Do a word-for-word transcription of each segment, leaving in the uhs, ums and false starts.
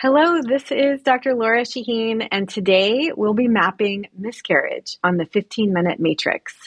Hello, this is Doctor Laura Shaheen, and today we'll be mapping miscarriage on the fifteen minute matrix.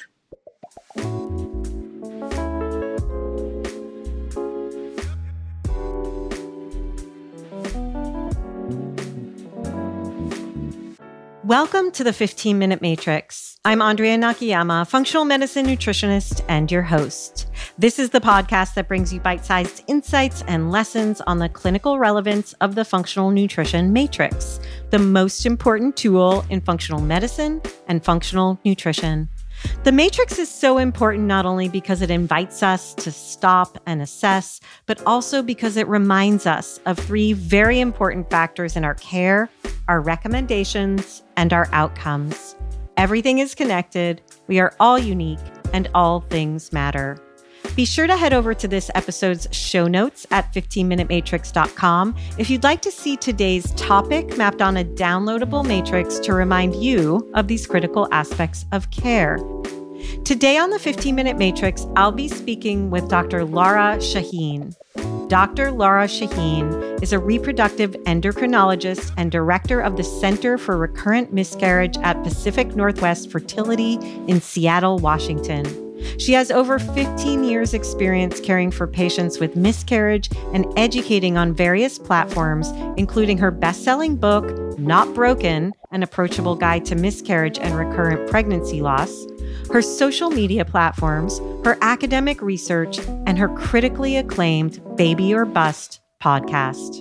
Welcome to the fifteen minute Matrix. I'm Andrea Nakayama, functional medicine nutritionist and your host. This is the podcast that brings you bite-sized insights and lessons on the clinical relevance of the functional nutrition matrix, the most important tool in functional medicine and functional nutrition. The matrix is so important not only because it invites us to stop and assess, but also because it reminds us of three very important factors in our care, our recommendations, and our outcomes. Everything is connected, we are all unique, and all things matter. Be sure to head over to this episode's show notes at fifteen minute matrix dot com if you'd like to see today's topic mapped on a downloadable matrix to remind you of these critical aspects of care. Today on the fifteen minute Matrix, I'll be speaking with Doctor Laura Shaheen. Doctor Laura Shaheen is a reproductive endocrinologist and director of the Center for Recurrent Miscarriage at Pacific Northwest Fertility in Seattle, Washington. She has over fifteen years experience caring for patients with miscarriage and educating on various platforms, including her best-selling book, Not Broken, An Approachable Guide to Miscarriage and Recurrent Pregnancy Loss, her social media platforms, her academic research, and her critically acclaimed Baby or Bust podcast.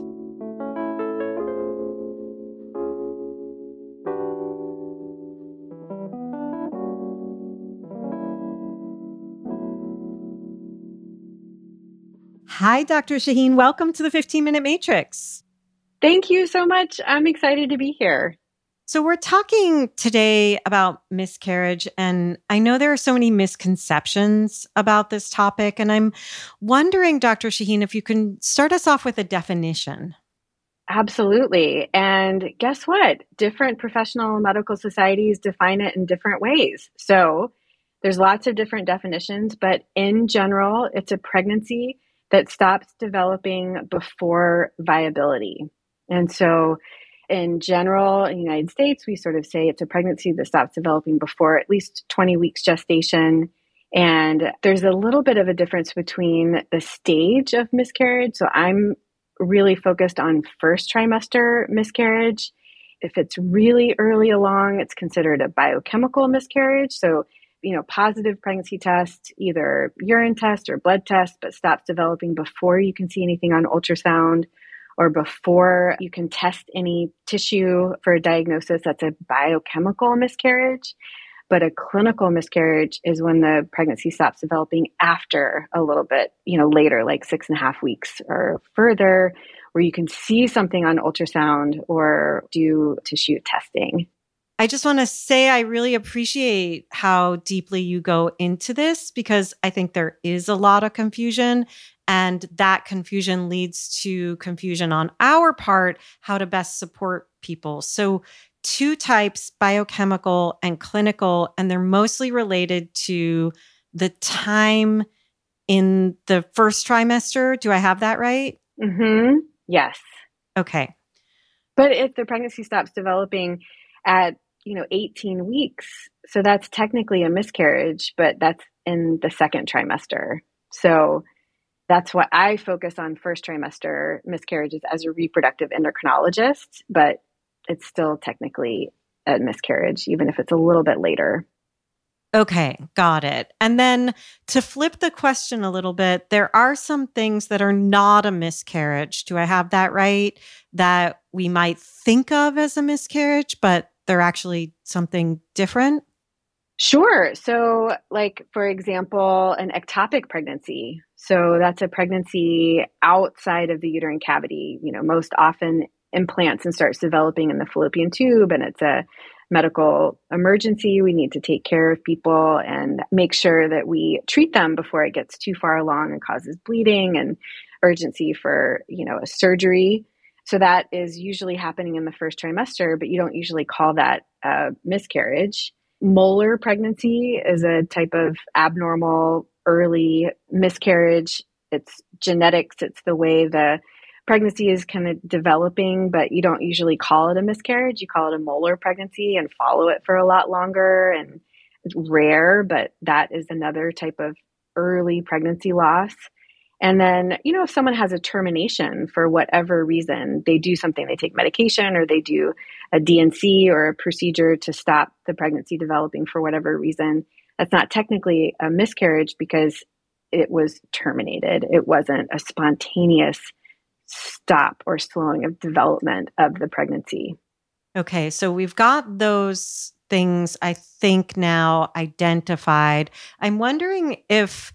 Hi, Doctor Shaheen. Welcome to the fifteen minute Matrix. Thank you so much. I'm excited to be here. So we're talking today about miscarriage, and I know there are so many misconceptions about this topic, and I'm wondering, Doctor Shaheen, if you can start us off with a definition. Absolutely. And guess what? Different professional medical societies define it in different ways. So there's lots of different definitions, but in general, it's a pregnancy that stops developing before viability. And so in general, in the United States, we sort of say it's a pregnancy that stops developing before at least twenty weeks gestation. And there's a little bit of a difference between the stage of miscarriage. So I'm really focused on first trimester miscarriage. If it's really early along, it's considered a biochemical miscarriage. So, you know, positive pregnancy test, either urine test or blood test, but stops developing before you can see anything on ultrasound, or before you can test any tissue for a diagnosis. That's a biochemical miscarriage. But a clinical miscarriage is when the pregnancy stops developing after a little bit, you know, later, like six and a half weeks or further, where you can see something on ultrasound or do tissue testing. I just want to say I really appreciate how deeply you go into this, because I think there is a lot of confusion. And that confusion leads to confusion on our part, how to best support people. So two types, biochemical and clinical, and they're mostly related to the time in the first trimester. Do I have that right? Mm-hmm. Yes. Okay. But if the pregnancy stops developing at, you know, eighteen weeks, so that's technically a miscarriage, but that's in the second trimester. So that's why I focus on first trimester miscarriages as a reproductive endocrinologist, but it's still technically a miscarriage, even if it's a little bit later. Okay, got it. And then to flip the question a little bit, there are some things that are not a miscarriage. Do I have that right? That we might think of as a miscarriage, but they're actually something different? Sure. So like, for example, an ectopic pregnancy. So that's a pregnancy outside of the uterine cavity. You know, most often implants and starts developing in the fallopian tube, and it's a medical emergency. We need to take care of people and make sure that we treat them before it gets too far along and causes bleeding and urgency for, you know, a surgery. So that is usually happening in the first trimester, but you don't usually call that a miscarriage. Molar pregnancy is a type of abnormal early miscarriage. It's genetics. It's the way the pregnancy is kind of developing, but you don't usually call it a miscarriage. You call it a molar pregnancy and follow it for a lot longer. And it's rare, but that is another type of early pregnancy loss. And then, you know, if someone has a termination for whatever reason, they do something, they take medication or they do a D and C or a procedure to stop the pregnancy developing for whatever reason, that's not technically a miscarriage because it was terminated. It wasn't a spontaneous stop or slowing of development of the pregnancy. Okay, so we've got those things, I think, now identified. I'm wondering if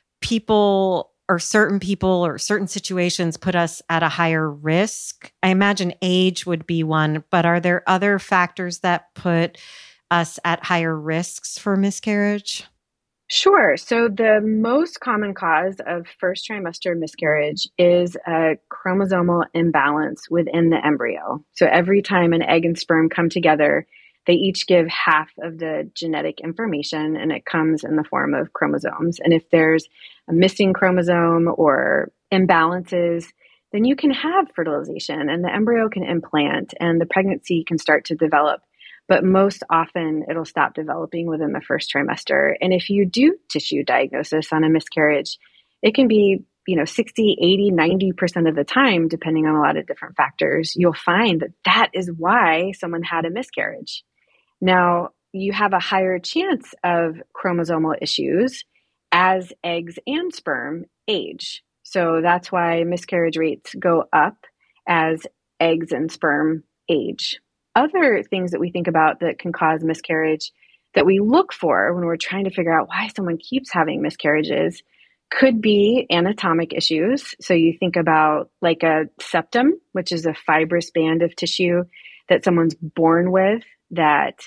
people or certain people or certain situations put us at a higher risk. I imagine age would be one, but are there other factors that put us at higher risks for miscarriage? Sure. So the most common cause of first trimester miscarriage is a chromosomal imbalance within the embryo. So every time an egg and sperm come together, they each give half of the genetic information, and it comes in the form of chromosomes. And if there's a missing chromosome or imbalances, then you can have fertilization and the embryo can implant and the pregnancy can start to develop. But most often it'll stop developing within the first trimester. And if you do tissue diagnosis on a miscarriage, it can be, you know, sixty, eighty, ninety percent of the time, depending on a lot of different factors, you'll find that that is why someone had a miscarriage. Now, you have a higher chance of chromosomal issues as eggs and sperm age. So that's why miscarriage rates go up as eggs and sperm age. Other things that we think about that can cause miscarriage that we look for when we're trying to figure out why someone keeps having miscarriages could be anatomic issues. So you think about like a septum, which is a fibrous band of tissue that someone's born with that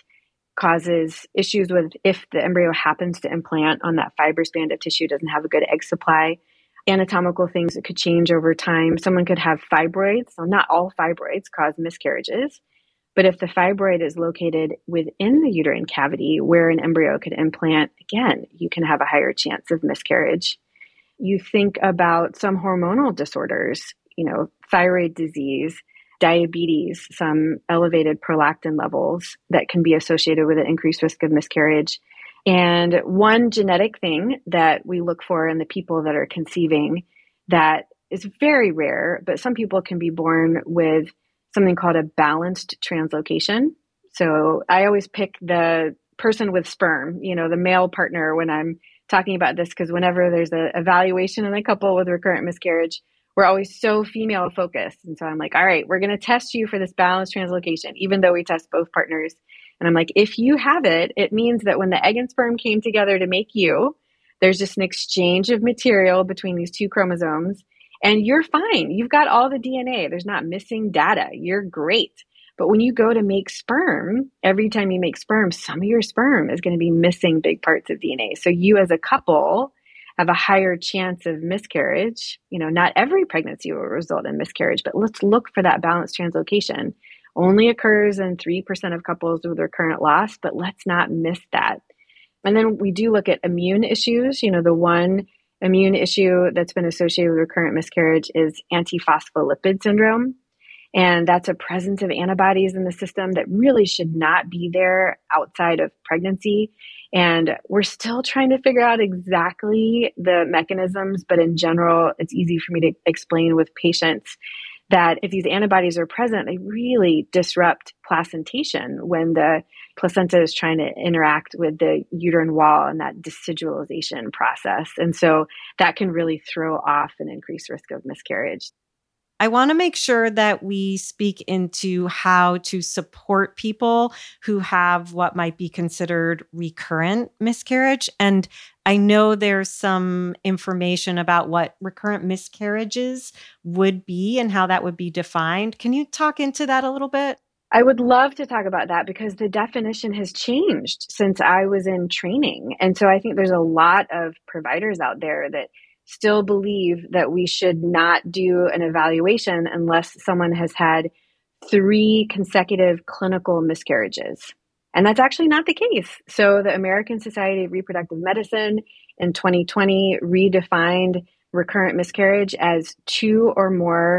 causes issues with if the embryo happens to implant on that fibrous band of tissue, doesn't have a good egg supply. Anatomical things that could change over time. Someone could have fibroids. So not all fibroids cause miscarriages. But if the fibroid is located within the uterine cavity where an embryo could implant, again, you can have a higher chance of miscarriage. You think about some hormonal disorders, you know, thyroid disease, diabetes, some elevated prolactin levels that can be associated with an increased risk of miscarriage. And one genetic thing that we look for in the people that are conceiving that is very rare, but some people can be born with something called a balanced translocation. So I always pick the person with sperm, you know, the male partner when I'm talking about this, because whenever there's an evaluation in a couple with recurrent miscarriage, we're always so female focused. And so I'm like, all right, we're going to test you for this balanced translocation, even though we test both partners. And I'm like, if you have it, it means that when the egg and sperm came together to make you, there's just an exchange of material between these two chromosomes. And you're fine. You've got all the D N A. There's not missing data. You're great. But when you go to make sperm, every time you make sperm, some of your sperm is going to be missing big parts of D N A. So you as a couple have a higher chance of miscarriage. You know, not every pregnancy will result in miscarriage, but let's look for that balanced translocation. Only occurs in three percent of couples with recurrent loss, but let's not miss that. And then we do look at immune issues. You know, the one immune issue that's been associated with recurrent miscarriage is antiphospholipid syndrome. And that's a presence of antibodies in the system that really should not be there outside of pregnancy. And we're still trying to figure out exactly the mechanisms, but in general, it's easy for me to explain with patients that if these antibodies are present, they really disrupt placentation when the placenta is trying to interact with the uterine wall and that decidualization process. And so that can really throw off an increased risk of miscarriage. I want to make sure that we speak into how to support people who have what might be considered recurrent miscarriage. And I know there's some information about what recurrent miscarriages would be and how that would be defined. Can you talk into that a little bit? I would love to talk about that because the definition has changed since I was in training. And so I think there's a lot of providers out there that still believe that we should not do an evaluation unless someone has had three consecutive clinical miscarriages. And that's actually not the case. So the American Society of Reproductive Medicine in twenty twenty redefined recurrent miscarriage as two or more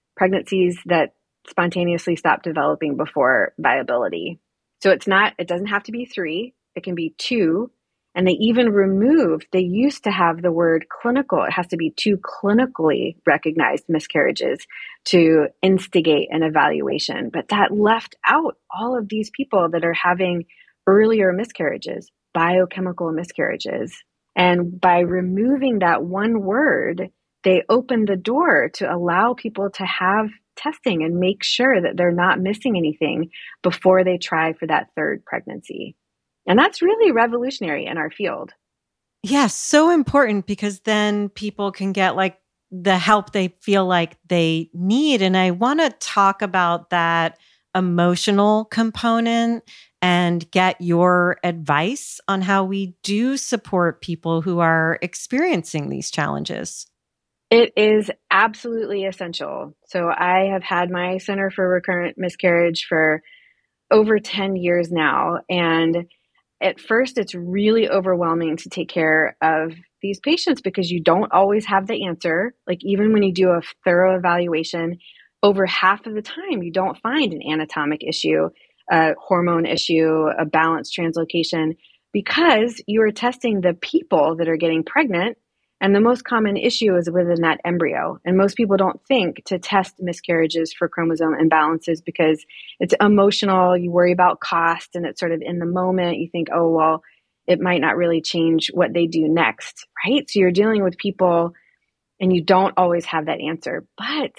pregnancies that spontaneously stop developing before viability. So it's not, it doesn't have to be three, it can be two. And they even removed, they used to have the word clinical. It has to be two clinically recognized miscarriages to instigate an evaluation. But that left out all of these people that are having earlier miscarriages, biochemical miscarriages. And by removing that one word, they opened the door to allow people to have testing and make sure that they're not missing anything before they try for that third pregnancy. And that's really revolutionary in our field. Yes, so important, because then people can get like the help they feel like they need. And I want to talk about that emotional component and get your advice on how we do support people who are experiencing these challenges. It is absolutely essential. So I have had my Center for Recurrent Miscarriage for over ten years now. And at first, it's really overwhelming to take care of these patients because you don't always have the answer. Like even when you do a thorough evaluation, over half of the time, you don't find an anatomic issue, a hormone issue, a balanced translocation, because you are testing the people that are getting pregnant. And the most common issue is within that embryo. And most people don't think to test miscarriages for chromosome imbalances because it's emotional. You worry about cost and it's sort of in the moment. You think, oh, well, it might not really change what they do next, right? So you're dealing with people and you don't always have that answer. But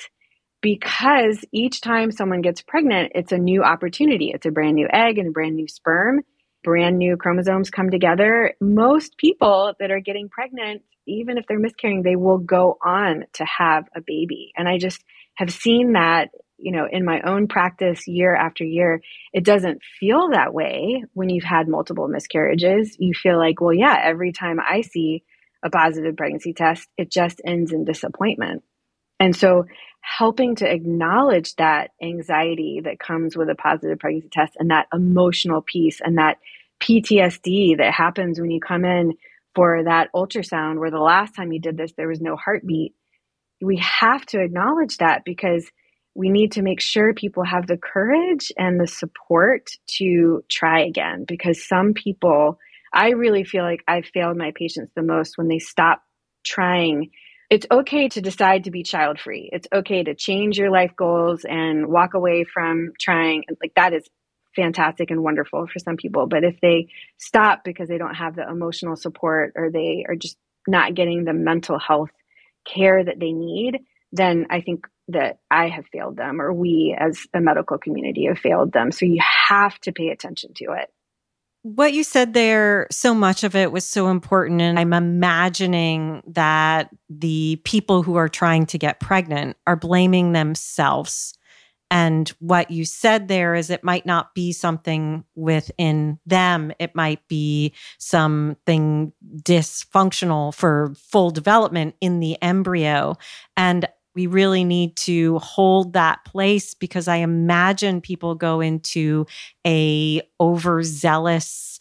because each time someone gets pregnant, it's a new opportunity. It's a brand new egg and a brand new sperm. Brand new chromosomes come together. Most people that are getting pregnant, even if they're miscarrying, they will go on to have a baby. And I just have seen that, you know, in my own practice year after year. It doesn't feel that way when you've had multiple miscarriages. You feel like, well, yeah, every time I see a positive pregnancy test, it just ends in disappointment. And so helping to acknowledge that anxiety that comes with a positive pregnancy test and that emotional piece and that P T S D that happens when you come in for that ultrasound where the last time you did this, there was no heartbeat. We have to acknowledge that because we need to make sure people have the courage and the support to try again. Because some people, I really feel like I've failed my patients the most when they stop trying. It's okay to decide to be child-free. It's okay to change your life goals and walk away from trying. Like that is fantastic and wonderful for some people. But if they stop because they don't have the emotional support or they are just not getting the mental health care that they need, then I think that I have failed them, or we as a medical community have failed them. So you have to pay attention to it. What you said there, so much of it was so important. And I'm imagining that the people who are trying to get pregnant are blaming themselves. And what you said there is it might not be something within them. It might be something dysfunctional for full development in the embryo. And we really need to hold that place because I imagine people go into a overzealous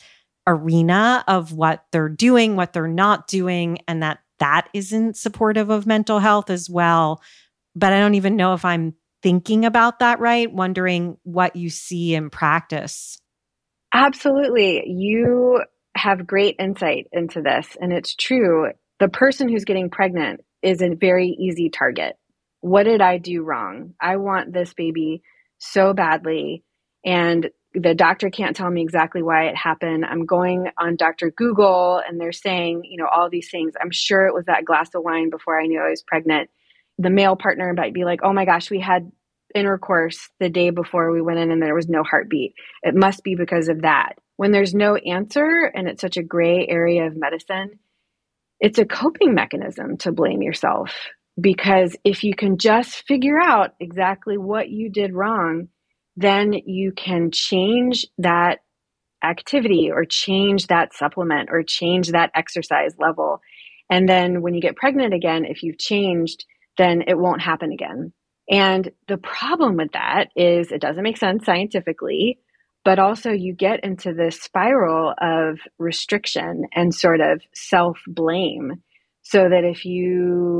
arena of what they're doing, what they're not doing, and that that isn't supportive of mental health as well. But I don't even know if I'm thinking about that right, wondering what you see in practice. Absolutely. You have great insight into this, and it's true. The person who's getting pregnant is a very easy target. What did I do wrong? I want this baby so badly, and the doctor can't tell me exactly why it happened. I'm going on Doctor Google, and they're saying, you know, all these things. I'm sure it was that glass of wine before I knew I was pregnant. The male partner might be like, oh my gosh, we had intercourse the day before we went in and there was no heartbeat. It must be because of that. When there's no answer and it's such a gray area of medicine, it's a coping mechanism to blame yourself. Because if you can just figure out exactly what you did wrong, then you can change that activity or change that supplement or change that exercise level. And then when you get pregnant again, if you've changed, then it won't happen again. And the problem with that is it doesn't make sense scientifically, but also you get into this spiral of restriction and sort of self-blame. So that if you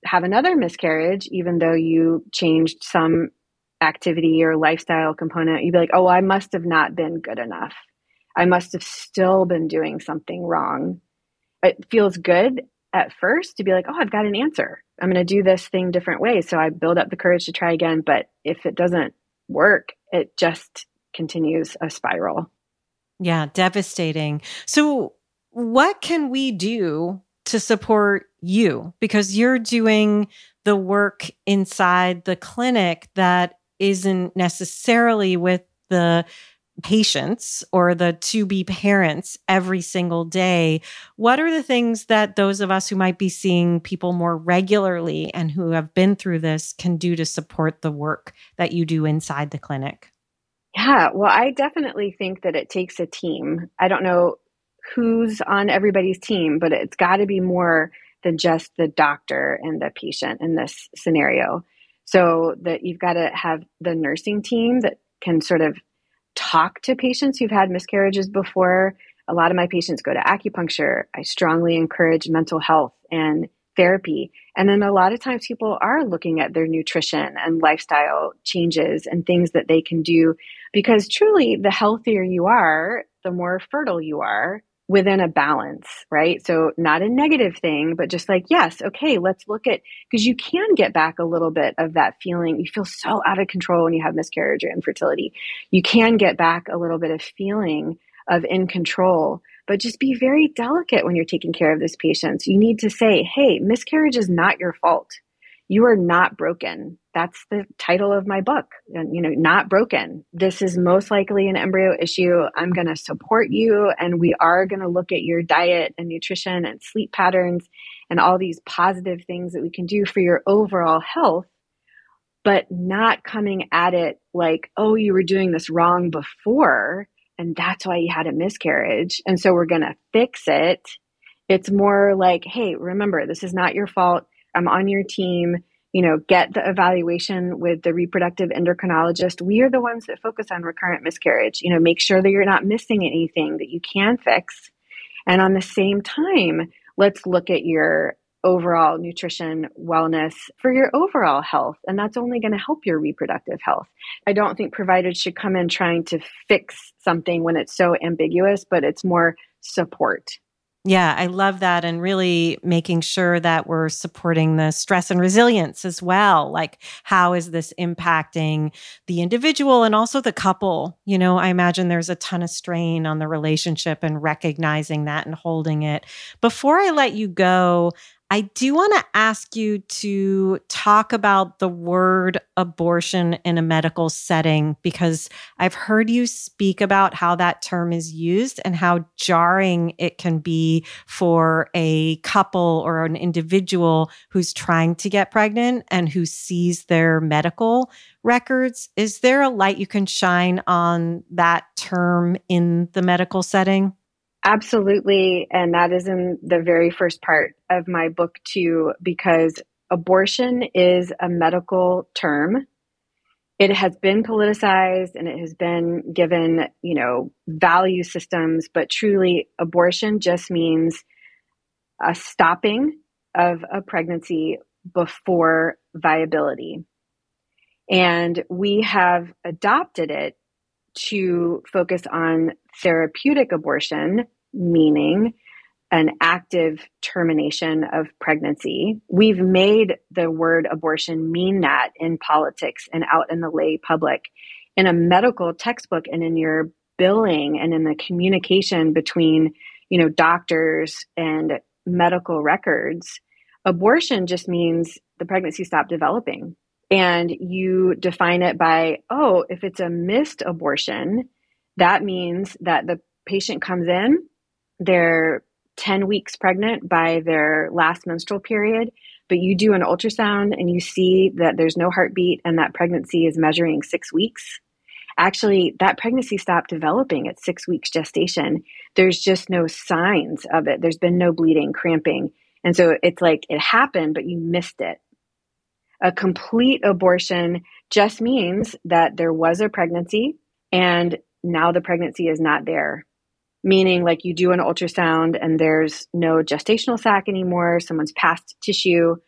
have another miscarriage, even though you changed some activity or lifestyle component. You'd be like, oh, I must have not been good enough. I must have still been doing something wrong. It feels good at first to be like, oh, I've got an answer. I'm going to do this thing different ways. So I build up the courage to try again. But if it doesn't work, it just continues a spiral. Yeah, devastating. So what can we do to support you? Because you're doing the work inside the clinic that isn't necessarily with the patients or the to-be parents every single day. What are the things that those of us who might be seeing people more regularly and who have been through this can do to support the work that you do inside the clinic? Yeah, well, I definitely think that it takes a team. I don't know who's on everybody's team, but it's got to be more than just the doctor and the patient in this scenario. So that you've got to have the nursing team that can sort of talk to patients who've had miscarriages before. A lot of my patients go to acupuncture. I strongly encourage mental health and therapy. And then a lot of times people are looking at their nutrition and lifestyle changes and things that they can do, because truly the healthier you are, the more fertile you are within a balance, right? So not a negative thing, but just like, yes, okay, let's look at, because you can get back a little bit of that feeling. You feel so out of control when you have miscarriage or infertility. You can get back a little bit of feeling of in control, but just be very delicate when you're taking care of this patient. You need to say, hey, miscarriage is not your fault. You are not broken. That's the title of my book. And, you know, not broken. This is most likely an embryo issue. I'm going to support you. And we are going to look at your diet and nutrition and sleep patterns and all these positive things that we can do for your overall health, but not coming at it like, oh, you were doing this wrong before, and that's why you had a miscarriage. And so we're going to fix it. It's more like, hey, remember, this is not your fault. I'm on your team. You know, get the evaluation with the reproductive endocrinologist. We are the ones that focus on recurrent miscarriage. You know, make sure that you're not missing anything that you can fix. And on the same time, let's look at your overall nutrition, wellness for your overall health. And that's only going to help your reproductive health. I don't think providers should come in trying to fix something when it's so ambiguous, but it's more support. Yeah, I love that. And really making sure that we're supporting the stress and resilience as well. Like, how is this impacting the individual and also the couple? You know, I imagine there's a ton of strain on the relationship, and recognizing that and holding it. Before I let you go, I do want to ask you to talk about the word abortion in a medical setting, because I've heard you speak about how that term is used and how jarring it can be for a couple or an individual who's trying to get pregnant and who sees their medical records. Is there a light you can shine on that term in the medical setting? Absolutely. And that is in the very first part of my book too, because abortion is a medical term. It has been politicized and it has been given, you know, value systems, but truly abortion just means a stopping of a pregnancy before viability. And we have adopted it to focus on therapeutic abortion, meaning an active termination of pregnancy. We've made the word abortion mean that in politics and out in the lay public. In a medical textbook and in your billing and in the communication between, you know, doctors and medical records, abortion just means the pregnancy stopped developing. And you define it by, oh, if it's a missed abortion, that means that the patient comes in, they're ten weeks pregnant by their last menstrual period, but you do an ultrasound and you see that there's no heartbeat and that pregnancy is measuring six weeks. Actually, that pregnancy stopped developing at six weeks gestation. There's just no signs of it. There's been no bleeding, cramping. And so it's like it happened, but you missed it. A complete abortion just means that there was a pregnancy and now the pregnancy is not there. Meaning, like, you do an ultrasound and there's no gestational sac anymore, someone's passed tissue,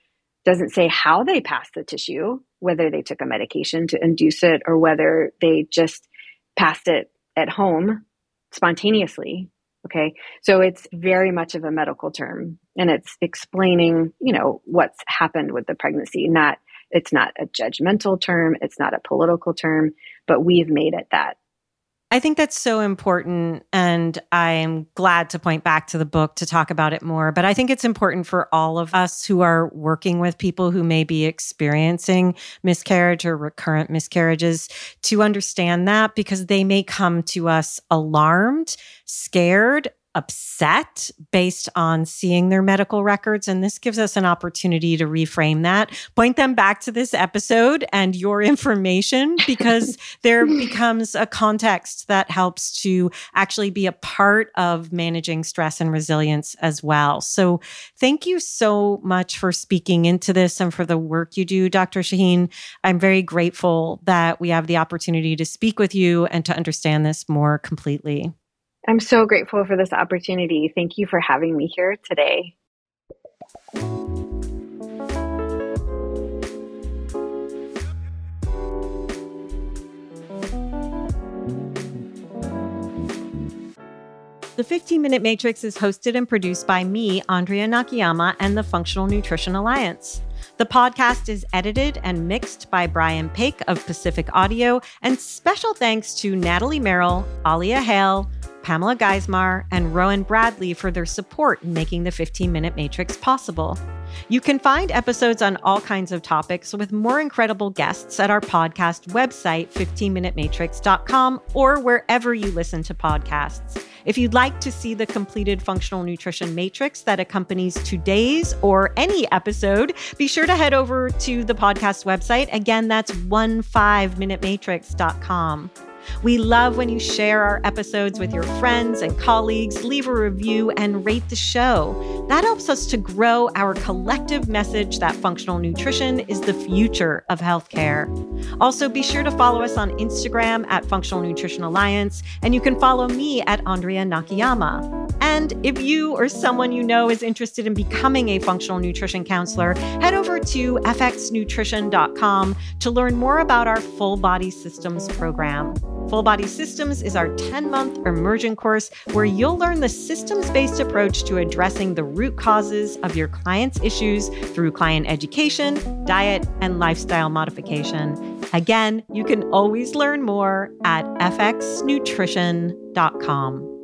Doesn't say how they passed the tissue, whether they took a medication to induce it or whether they just passed it at home spontaneously. Okay. So it's very much of a medical term, and it's explaining, you know, what's happened with the pregnancy. Not, it's not a judgmental term. It's not a political term, but we've made it that. I think that's so important, and I am glad to point back to the book to talk about it more. But I think it's important for all of us who are working with people who may be experiencing miscarriage or recurrent miscarriages to understand that, because they may come to us alarmed, scared, upset based on seeing their medical records. And this gives us an opportunity to reframe that, point them back to this episode and your information, because there becomes a context that helps to actually be a part of managing stress and resilience as well. So thank you so much for speaking into this and for the work you do, Doctor Shaheen. I'm very grateful that we have the opportunity to speak with you and to understand this more completely. I'm so grateful for this opportunity. Thank you for having me here today. The fifteen minute Matrix is hosted and produced by me, Andrea Nakayama, and the Functional Nutrition Alliance. The podcast is edited and mixed by Brian Paik of Pacific Audio, and special thanks to Natalie Merrill, Alia Hale, Pamela Geismar, and Rowan Bradley for their support in making the fifteen minute Matrix possible. You can find episodes on all kinds of topics with more incredible guests at our podcast website, fifteen minute matrix dot com, or wherever you listen to podcasts. If you'd like to see the completed functional nutrition matrix that accompanies today's or any episode, be sure to head over to the podcast website. Again, that's fifteen minute matrix dot com. We love when you share our episodes with your friends and colleagues, leave a review, and rate the show. That helps us to grow our collective message that functional nutrition is the future of healthcare. Also, be sure to follow us on Instagram at Functional Nutrition Alliance, and you can follow me at Andrea Nakayama. And if you or someone you know is interested in becoming a functional nutrition counselor, head over to f x nutrition dot com to learn more about our Full Body Systems program. Full Body Systems is our ten-month immersion course where you'll learn the systems-based approach to addressing the root causes of your clients' issues through client education, diet, and lifestyle modification. Again, you can always learn more at f x nutrition dot com.